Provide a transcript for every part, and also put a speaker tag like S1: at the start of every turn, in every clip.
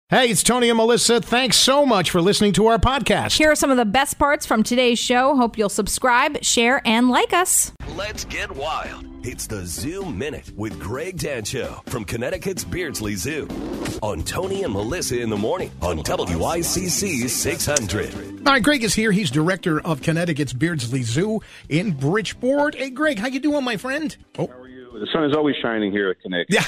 S1: Hey, it's Tony and Melissa. Thanks so much for listening to our podcast.
S2: Here are some of the best parts from today's show. Hope you'll subscribe, share, and like us.
S3: Let's get wild. It's the Zoo Minute with Greg Dancho from Connecticut's Beardsley Zoo on Tony and Melissa in the morning on WICC 600.
S1: All right, Greg is here. He's director of Connecticut's Beardsley Zoo in Bridgeport. Hey, Greg, how you doing, my friend?
S4: How are you? The sun is always shining here at Connecticut.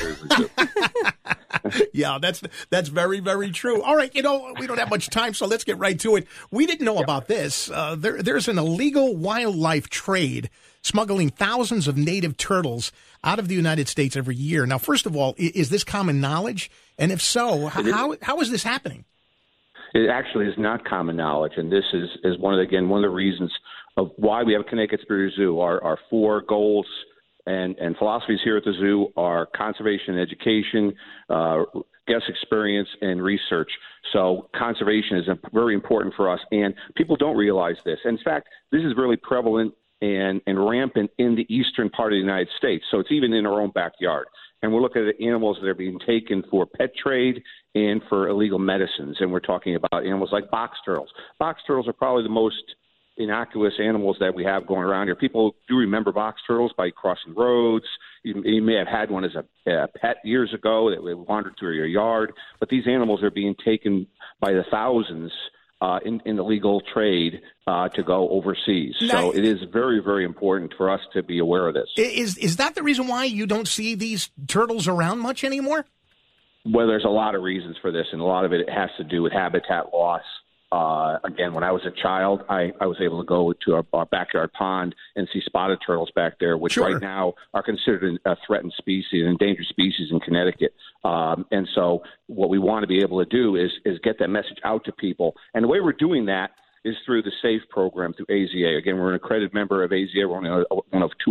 S1: Yeah, that's very, very true. All right, we don't have much time, so let's get right to it. We didn't know about this. There's an illegal wildlife trade smuggling thousands of native turtles out of the United States every year. Now, first of all, is this common knowledge? And if so, how is this happening?
S4: It actually is not common knowledge, and this is one of the reasons of why we have Connecticut's Beardsley Zoo. Our four goals and philosophies here at the zoo are conservation and education, guest experience, and research. So conservation is very important for us, and people don't realize this. In fact, this is really prevalent and rampant in the eastern part of the United States. So it's even in our own backyard. And we're looking at animals that are being taken for pet trade and for illegal medicines. And we're talking about animals like box turtles. Box turtles are probably the most innocuous animals that we have going around here. People do remember box turtles by crossing roads. You may have had one as a pet years ago that wandered through your yard. But these animals are being taken by the thousands in the legal trade to go overseas. So it is very, very important for us to be aware of this.
S1: Is that the reason why you don't see these turtles around much anymore?
S4: Well, there's a lot of reasons for this, and a lot of it has to do with habitat loss. Again, when I was a child, I was able to go to our backyard pond and see spotted turtles back there, which right now are considered a threatened species, an endangered species in Connecticut. And so what we want to be able to do is get that message out to people. And the way we're doing that is through the SAFE program through AZA. Again, we're an accredited member of AZA. We're only one of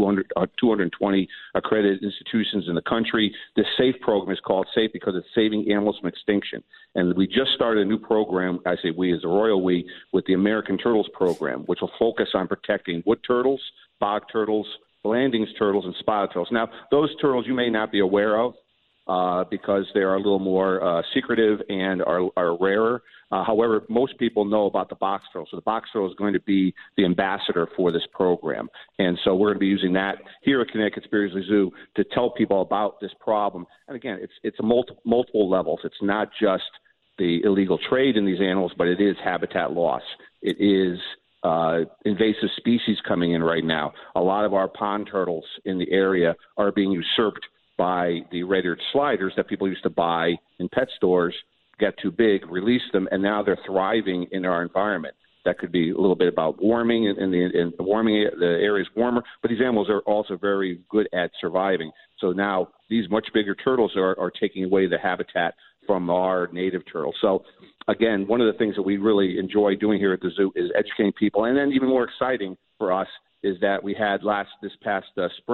S4: 220 accredited institutions in the country. This SAFE program is called SAFE because it's saving animals from extinction. And we just started a new program, I say we as a royal we, with the American Turtles Program, which will focus on protecting wood turtles, bog turtles, Blandings turtles, and spotted turtles. Now, those turtles you may not be aware of because they're a little more secretive and are rarer. However, most people know about the box turtle. So the box turtle is going to be the ambassador for this program. And so we're going to be using that here at Connecticut's Beardsley Zoo to tell people about this problem. And again, it's a multiple levels. It's not just the illegal trade in these animals, but it is habitat loss. It is invasive species coming in right now. A lot of our pond turtles in the area are being usurped by the red-eared sliders that people used to buy in pet stores, get too big, release them, and now they're thriving in our environment. That could be a little bit about warming, and the area is warmer, but these animals are also very good at surviving. So now these much bigger turtles are taking away the habitat from our native turtles. So again, one of the things that we really enjoy doing here at the zoo is educating people, and then even more exciting for us is that we had this past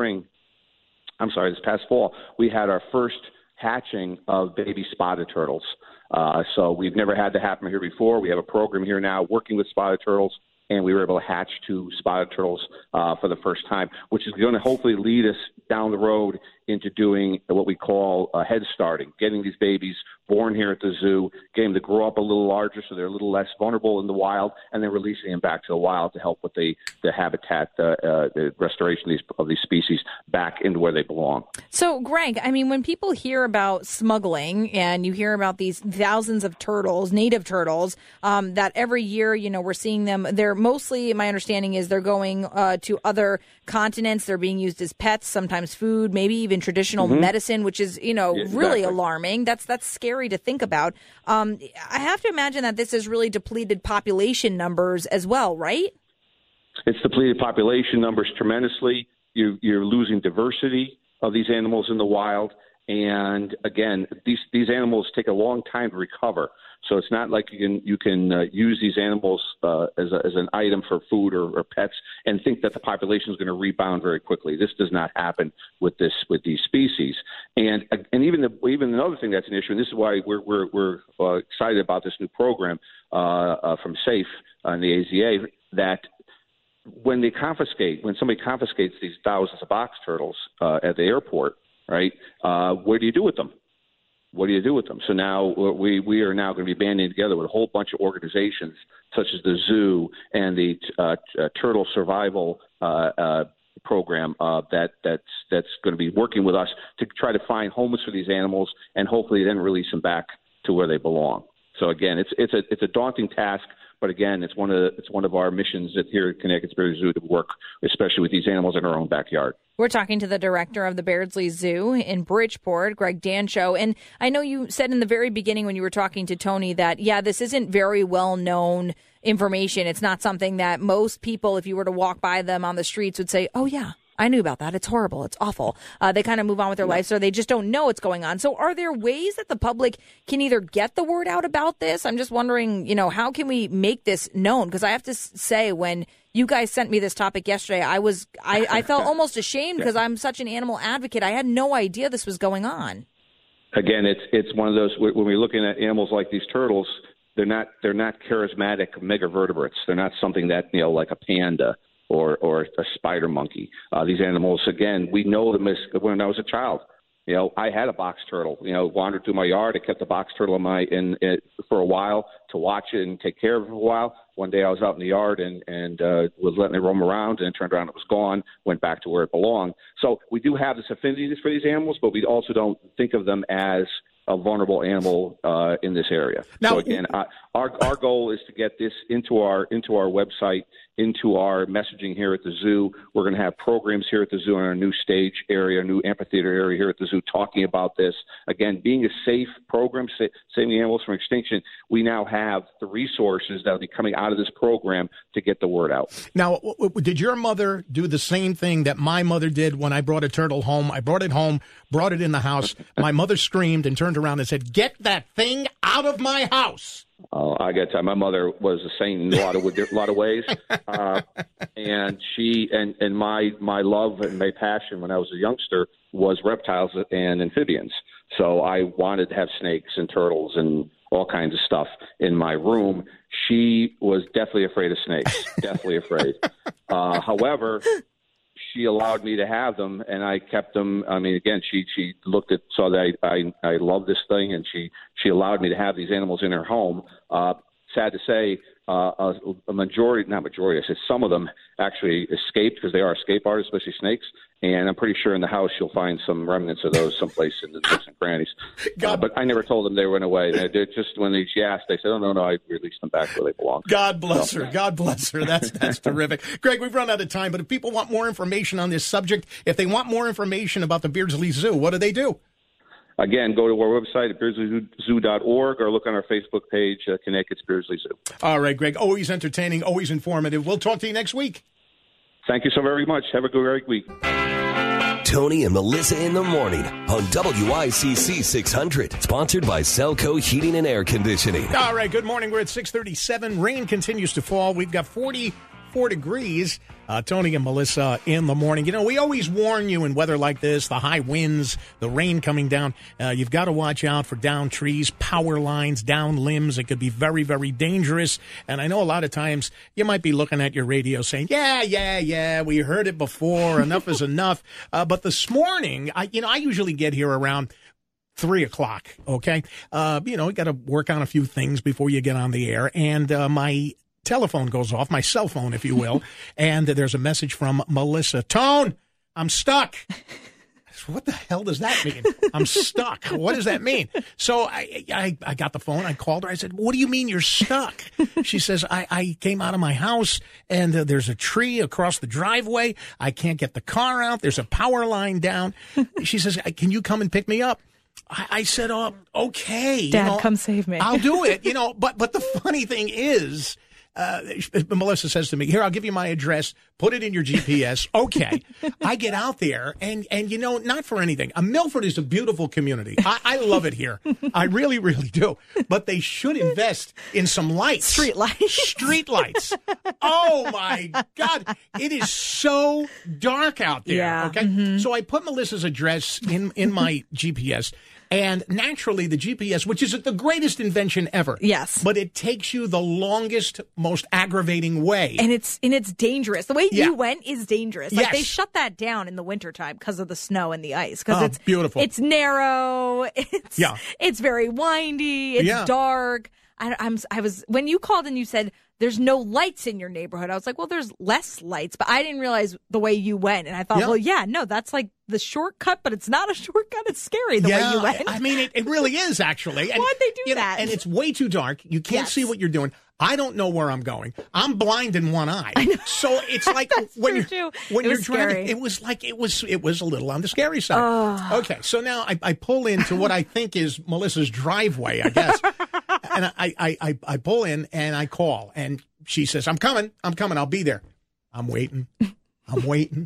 S4: fall, we had our first hatching of baby spotted turtles. So we've never had that happen here before. We have a program here now working with spotted turtles, and we were able to hatch 2 spotted turtles for the first time, which is going to hopefully lead us down the road into doing what we call head starting, getting these babies born here at the zoo, getting them to grow up a little larger so they're a little less vulnerable in the wild, and then releasing them back to the wild to help with the habitat, the restoration of these species back into where they belong.
S2: So, Greg, I mean, when people hear about smuggling and you hear about these thousands of turtles, native turtles, that every year, we're seeing them, they're mostly, my understanding is they're going to other continents. They're being used as pets, sometimes food, maybe even traditional medicine, which is, really alarming. That's scary to think about. I have to imagine that this has really depleted population numbers as well, right?
S4: It's depleted population numbers tremendously. You're losing diversity of these animals in the wild. And again, these animals take a long time to recover. So it's not like you can use these animals as an item for food or pets and think that the population is going to rebound very quickly. This does not happen with these species. And even another thing that's an issue, and this is why we're excited about this new program from SAFE and the AZA, that when somebody confiscates these thousands of box turtles at the airport, right? What do you do with them? what do you do with them? So now we are now going to be banding together with a whole bunch of organizations such as the zoo and the turtle survival program that's going to be working with us to try to find homes for these animals and hopefully then release them back to where they belong. So again, it's a daunting task, but again, it's one of our missions here at Connecticut's Beardsley Zoo to work, especially with these animals in our own backyard.
S2: We're talking to the director of the Beardsley Zoo in Bridgeport, Greg Dancho. And I know you said in the very beginning when you were talking to Tony that, this isn't very well-known information. It's not something that most people, if you were to walk by them on the streets, would say, oh, yeah, I knew about that. It's horrible. It's awful. They kind of move on with their life, so they just don't know what's going on. So are there ways that the public can either get the word out about this? I'm just wondering, how can we make this known? Because I have to say, when you guys sent me this topic yesterday, I felt almost ashamed because I'm such an animal advocate. I had no idea this was going on. Again,
S4: it's one of those, when we're looking at animals like these turtles, they're not charismatic megavertebrates. They're not something that, like a panda or a spider monkey. These animals, again, we know them as when I was a child. I had a box turtle. Wandered through my yard. I kept the box turtle in for a while to watch it and take care of it for a while. One day I was out in the yard and was letting it roam around, and it turned around, it was gone, went back to where it belonged. So we do have this affinity for these animals, but we also don't think of them as a vulnerable animal in this area. Now, so again, our goal is to get this into our website, into our messaging here at the zoo. We're going to have programs here at the zoo in our new stage area, new amphitheater area here at the zoo, talking about this. Again, being a safe program, saving animals from extinction, we now have the resources that will be coming out of this program to get the word out.
S1: Now, did your mother do the same thing that my mother did when I brought a turtle home? I brought it home, brought it in the house. My mother screamed and turned around and said, "Get that thing out of my house."
S4: I got to tell you, my mother was a saint in a lot of ways, and she and my love and my passion when I was a youngster was reptiles and amphibians. So I wanted to have snakes and turtles and all kinds of stuff in my room. She was definitely afraid of snakes, definitely afraid. However, she allowed me to have them, and I kept them. I mean, again, she saw that I love this thing, and she allowed me to have these animals in her home. Sad to say, a majority, not majority, I said some of them actually escaped because they are escape artists, especially snakes. And I'm pretty sure in the house you'll find some remnants of those someplace in the nooks and crannies. But I never told them they went away. They just when she asked, they said, "Oh no, I released them back where they belong."
S1: God bless her. God bless her. That's terrific. Greg, we've run out of time, but if people want more information on this subject, if they want more information about the Beardsley Zoo, what do they do?
S4: Again, go to our website at beardsleyzoo.org or look on our Facebook page, Connecticut's Beardsley Zoo.
S1: All right, Greg. Always entertaining, always informative. We'll talk to you next week.
S4: Thank you so very much. Have a great week.
S3: Tony and Melissa in the morning on WICC 600. Sponsored by Selco Heating and Air Conditioning.
S1: All right, good morning. We're at 6:37. Rain continues to fall. We've got 44 degrees. Tony and Melissa in the morning. We always warn you in weather like this, the high winds, the rain coming down. You've got to watch out for down trees, power lines, down limbs. It could be very, very dangerous. And I know a lot of times you might be looking at your radio saying, yeah, we heard it before. Enough is enough. But this morning, I usually get here around 3 o'clock. Okay. You got to work on a few things before you get on the air. And my telephone goes off, my cell phone, if you will, and there's a message from Melissa. "Tone, I'm stuck." What the hell does that mean? I'm stuck. What does that mean? So I got the phone. I called her. I said, "What do you mean you're stuck?" She says, I came out of my house, and there's a tree across the driveway. I can't get the car out. There's a power line down. She says, "Can you come and pick me up?" I said, "Oh, okay.
S2: Dad, come save me.
S1: I'll do it." But the funny thing is, Melissa says to me, "Here, I'll give you my address. Put it in your GPS." Okay. I get out there, and not for anything. Milford is a beautiful community. I love it here. I really, really do. But they should invest in some lights.
S2: Street
S1: lights. Oh, my God. It is so dark out there.
S2: Yeah.
S1: Okay. Mm-hmm. So I put Melissa's address in my GPS. And naturally, the GPS, which is the greatest invention ever.
S2: Yes.
S1: But it takes you the longest, most aggravating way.
S2: And it's dangerous. The way
S1: Yeah.
S2: you went is dangerous. Like
S1: Yes.
S2: they shut that down in the wintertime because of the snow and the ice. Because it's
S1: beautiful.
S2: It's narrow. It's very windy. It's
S1: Yeah.
S2: dark. I was when you called and you said there's no lights in your neighborhood. I was like, well, there's less lights, but I didn't realize the way you went. And I thought, well, yeah, no, that's like the shortcut, but it's not a shortcut. It's scary the way you went.
S1: I mean, it really is, actually. And,
S2: Why'd they do that?
S1: And it's way too dark. You can't see what you're doing. I don't know where I'm going. I'm blind in one eye. So it's like when you're driving,
S2: scary.
S1: it was like it was a little on the scary side. Okay, so now I pull into what I think is Melissa's driveway, I guess. And I pull in and I call, and she says, I'm coming. I'll be there. I'm waiting. I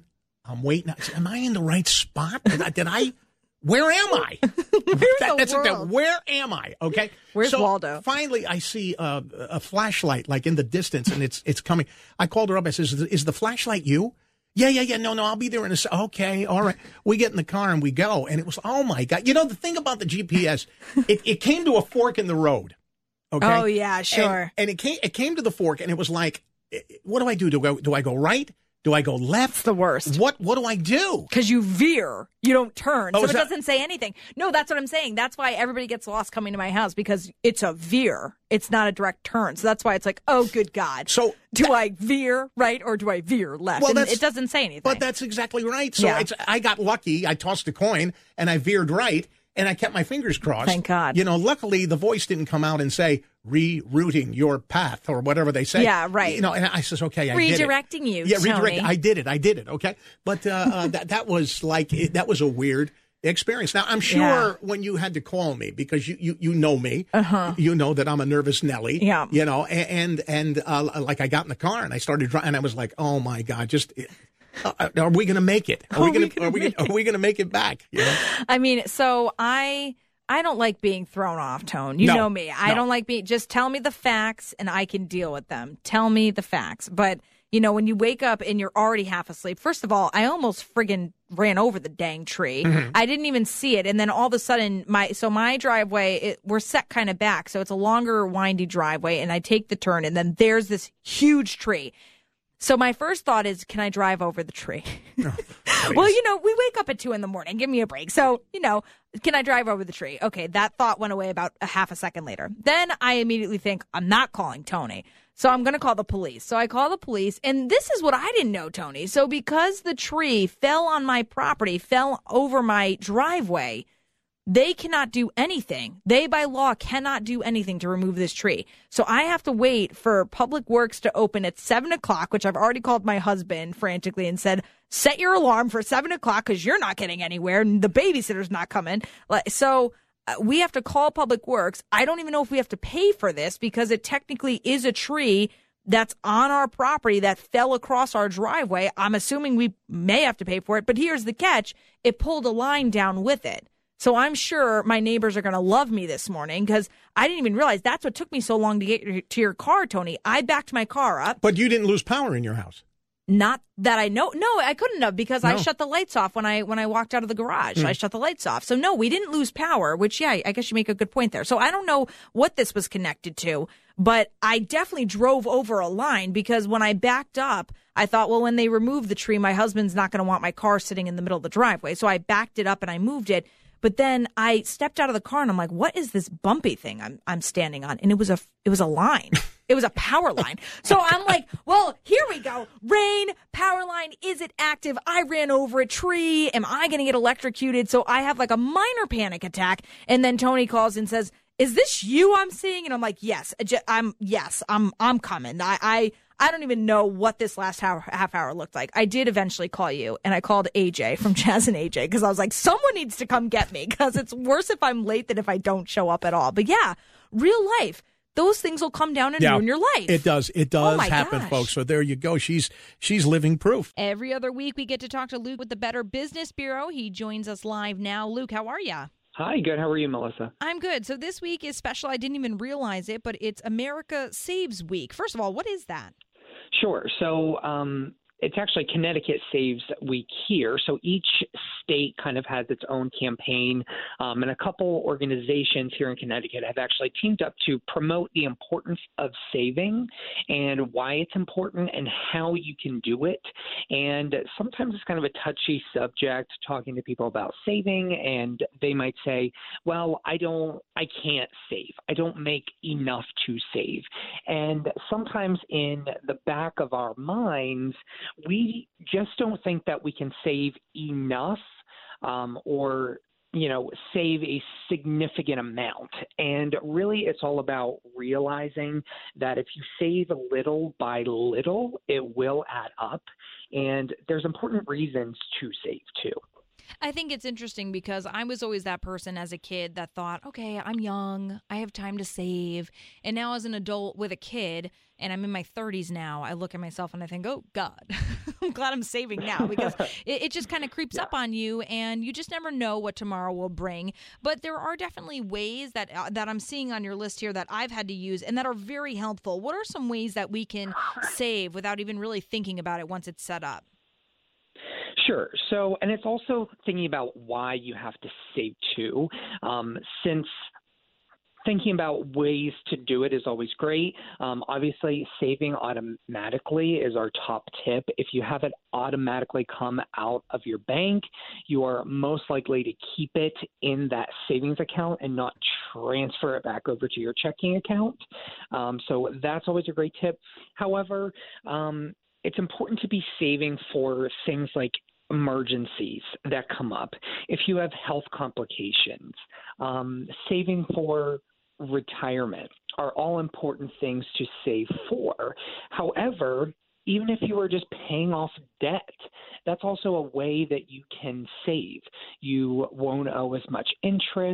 S1: said, am I in the right spot? Did I? Where am I? That's the thing. Where am I? Okay.
S2: Where's Waldo?
S1: Finally, I see a flashlight like in the distance, and it's coming. I called her up. I says, "Is the flashlight you?" Yeah. No, I'll be there in a second. Okay, all right. We get in the car and we go, and it was, oh my God. You know, the thing about the GPS, it came to a fork in the road. Okay.
S2: Oh yeah, sure.
S1: And it came to the fork, and it was like, what do I do? Do I go right? Do I go left?
S2: It's the worst.
S1: What do I do?
S2: Because you veer, you don't turn.
S1: Oh,
S2: So it doesn't say anything. No, that's what I'm saying. That's why everybody gets lost coming to my house, because it's a veer. It's not a direct turn. So that's why it's like, oh, good God.
S1: So
S2: do I veer right or do I veer left?
S1: Well,
S2: and it doesn't say anything.
S1: But that's exactly right. So
S2: Yeah.
S1: I got lucky. I tossed a coin and I veered right, and I kept my fingers crossed.
S2: Thank God.
S1: You know, luckily the voice didn't come out and say rerouting your path or whatever they say.
S2: Yeah, right.
S1: You know, and I says, okay, I did it.
S2: Redirecting you,
S1: Yeah,
S2: Tony.
S1: redirecting. I did it. Okay, but that was like that was a weird experience. Now I'm sure when you had to call me, because you know me, you know that I'm a nervous Nelly.
S2: Yeah.
S1: You know, and like I got in the car and I started driving, and I was like, oh my God, just. Are we going to make it? Are we going to make it back? You know?
S2: I mean, so I don't like being thrown off, Tone. You know me. I don't like being, just tell me the facts and I can deal with them. Tell me the facts. But, you know, when you wake up and you're already half asleep, first of all, I almost friggin' ran over the dang tree.
S1: Mm-hmm.
S2: I didn't even see it. And then all of a sudden, my driveway, we're set kind of back. So it's a longer, windy driveway. And I take the turn, and then there's this huge tree. So my first thought is, can I drive over the tree? Well, you know, we wake up at 2 a.m. Give me a break. So, you know, can I drive over the tree? Okay, that thought went away about a half a second later. Then I immediately think, I'm not calling Tony. So I'm going to call the police. So I call the police, and this is what I didn't know, Tony. So because the tree fell on my property, fell over my driveway, they cannot do anything. They, by law, cannot do anything to remove this tree. So I have to wait for Public Works to open at 7 o'clock, which I've already called my husband frantically and said, set your alarm for 7 o'clock because you're not getting anywhere and the babysitter's not coming. So we have to call Public Works. I don't even know if we have to pay for this because it technically is a tree that's on our property that fell across our driveway. I'm assuming we may have to pay for it. But here's the catch. It pulled a line down with it. So I'm sure my neighbors are going to love me this morning because I didn't even realize that's what took me so long to get to your car, Tony. I backed my car up.
S1: But you didn't lose power in your house.
S2: Not that I know. No, I couldn't have because I shut the lights off when I walked out of the garage. I shut the lights off. So no, we didn't lose power, which, yeah, I guess you make a good point there. So I don't know what this was connected to, but I definitely drove over a line because when I backed up, I thought, well, when they remove the tree, my husband's not going to want my car sitting in the middle of the driveway. So I backed it up and I moved it. But then I stepped out of the car and I'm like, what is this bumpy thing I'm standing on? And it was a line. It was a power line. So I'm like, well, here we go. Rain, power line. Is it active? I ran over a tree. Am I going to get electrocuted? So I have like a minor panic attack. And then Tony calls and says, is this you I'm seeing? And I'm like, yes, I'm coming. I don't even know what this last half hour looked like. I did eventually call you, and I called AJ from Jazz and AJ because I was like, someone needs to come get me because it's worse if I'm late than if I don't show up at all. But yeah, real life, those things will come down and ruin your life.
S1: It does. It does
S2: Oh
S1: happen,
S2: gosh.
S1: folks. So there you go. She's living proof.
S2: Every other week, we get to talk to Luke with the Better Business Bureau. He joins us live now. Luke, how are you?
S5: Hi, good. How are you, Melissa?
S2: I'm good. So this week is special. I didn't even realize it, but it's America Saves Week. First of all, what is that?
S5: Sure. So it's actually Connecticut Saves Week here. So each state kind of has its own campaign. And a couple organizations here in Connecticut have actually teamed up to promote the importance of saving and why it's important and how you can do it. And sometimes it's kind of a touchy subject talking to people about saving, and they might say, well, I can't save. I don't make enough to save. And sometimes in the back of our minds, we just don't think that we can save enough or save a significant amount. And really, it's all about realizing that if you save little by little, it will add up. And there's important reasons to save too.
S2: I think it's interesting because I was always that person as a kid that thought, okay, I'm young, I have time to save. And now as an adult with a kid, and I'm in my 30s now, I look at myself and I think, oh, God, I'm glad I'm saving now, because it just kind of creeps up on you, and you just never know what tomorrow will bring. But there are definitely ways that I'm seeing on your list here that I've had to use and that are very helpful. What are some ways that we can save without even really thinking about it once it's set up?
S5: Sure. So, and it's also thinking about why you have to save too, since thinking about ways to do it is always great. Obviously, saving automatically is our top tip. If you have it automatically come out of your bank, you are most likely to keep it in that savings account and not transfer it back over to your checking account. So that's always a great tip. However, it's important to be saving for things like emergencies that come up. If you have health complications, saving for retirement are all important things to save for. However, even if you are just paying off debt, that's also a way that you can save. You won't owe as much interest,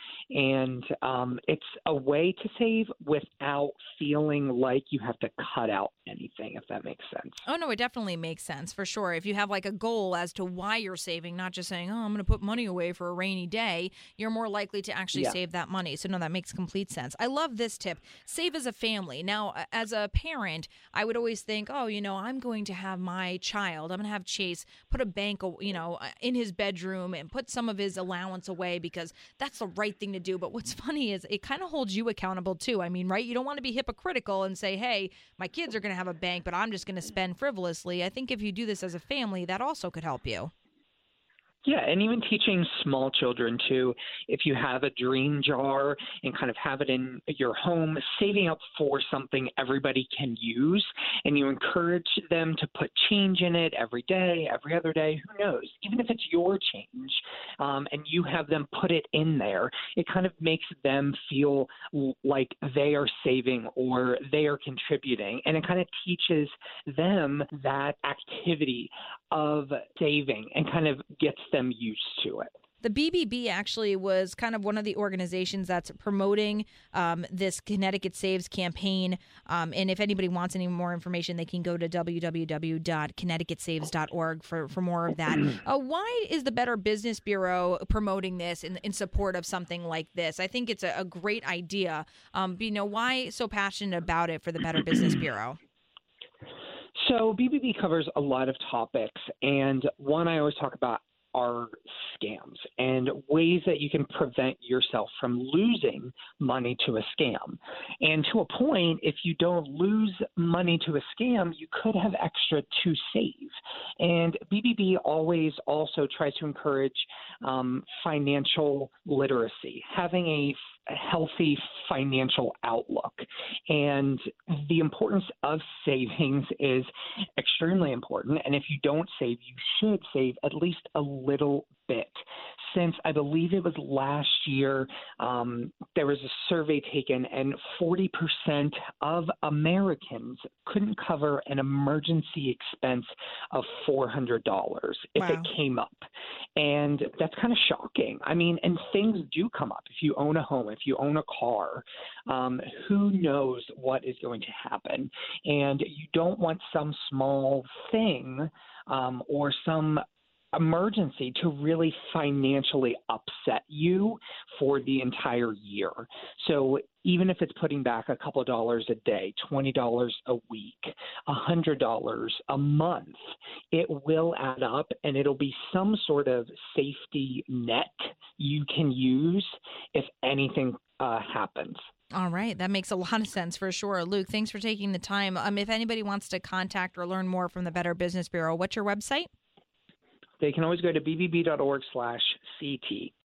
S5: and it's a way to save without feeling like you have to cut out anything, if that makes sense.
S2: Oh, no, it definitely makes sense, for sure. If you have like a goal as to why you're saving, not just saying, oh, I'm going to put money away for a rainy day, you're more likely to actually save that money. So, no, that makes complete sense. I love this tip. Save as a family. Now, as a parent, I would always think, oh, I'm going to have my child, I'm going to have Chase put a bank, in his bedroom and put some of his allowance away because that's the right thing to do. But what's funny is it kind of holds you accountable too. I mean, right? You don't want to be hypocritical and say, hey, my kids are going to have a bank, but I'm just going to spend frivolously. I think if you do this as a family, that also could help you.
S5: Yeah, and even teaching small children too, if you have a dream jar and kind of have it in your home, saving up for something everybody can use, and you encourage them to put change in it every day, every other day, who knows? Even if it's your change, and you have them put it in there, it kind of makes them feel like they are saving or they are contributing, and it kind of teaches them that activity of saving and kind of gets them used to it.
S2: The BBB actually was kind of one of the organizations that's promoting this Connecticut Saves campaign. And if anybody wants any more information, they can go to www.connecticutsaves.org for more of that. Why is the Better Business Bureau promoting this in support of something like this? I think it's a great idea. Why so passionate about it for the Better Business Bureau?
S5: So BBB covers a lot of topics, and one I always talk about are scams and ways that you can prevent yourself from losing money to a scam. And to a point, if you don't lose money to a scam, you could have extra to save. And BBB always also tries to encourage financial literacy, having a healthy financial outlook. And the importance of savings is extremely important. And if you don't save, you should save at least a little bit. Since I believe it was last year, there was a survey taken, and 40% of Americans couldn't cover an emergency expense of $400 if it came up. And that's kind of shocking. I mean, and things do come up. If you own a home, if you own a car, who knows what is going to happen? And you don't want some small thing or some emergency to really financially upset you for the entire year. So even if it's putting back a couple of dollars a day, $20 a week, $100 a month, it will add up, and it'll be some sort of safety net you can use if anything happens.
S2: All right. That makes a lot of sense for sure. Luke, thanks for taking the time. If anybody wants to contact or learn more from the Better Business Bureau, what's your website?
S5: They can always go to bbb.org/CT.